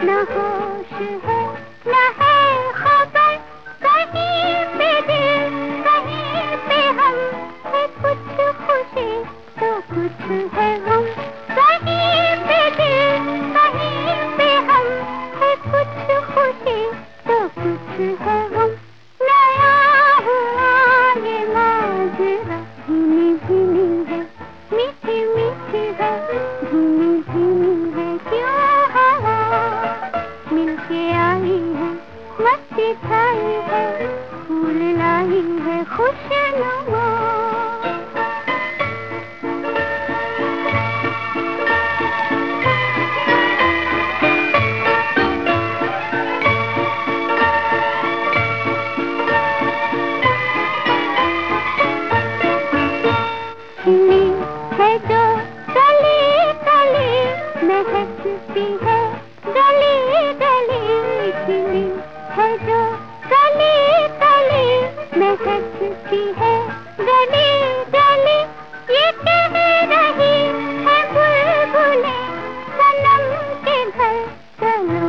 न होश है न है खबर, कहीं पे दिल कहीं पे हम, है कुछ खुशी तो कुछ है गम, कहीं पे दिल कहीं पे हम, है कुछ खुशी तो कुछ है गम। नया हुआ ये माजरा, धीमी धीमी है मीठी मीठी है, धीमी धीमी है क्यों हवा मिलके आई है, मस्ती छाई है, फूल लाई है खुशनुमा। खिली है जो कली कली, महकती है गली गली, खिली है जो कली कली, महकती है गली गली, ये कह रही है बुलबुलें सनम के घर चलो